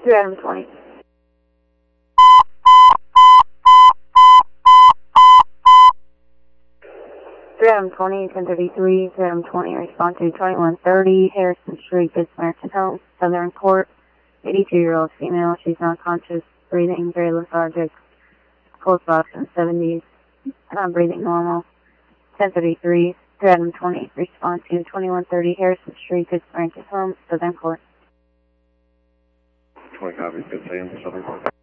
2 Adam 20. Adam 20, 1033, Adam 20, respond to 2130, Harrison Street, Good Samaritan Homes, Southern Court, 82-year-old female, she's unconscious, breathing very lethargic, pulse ox in 70s, breathing normal, 1033, Adam 20, respond to 2130, Harrison Street, Good Samaritan Homes, Southern Court. 20 copies, good Sam, Southern Court.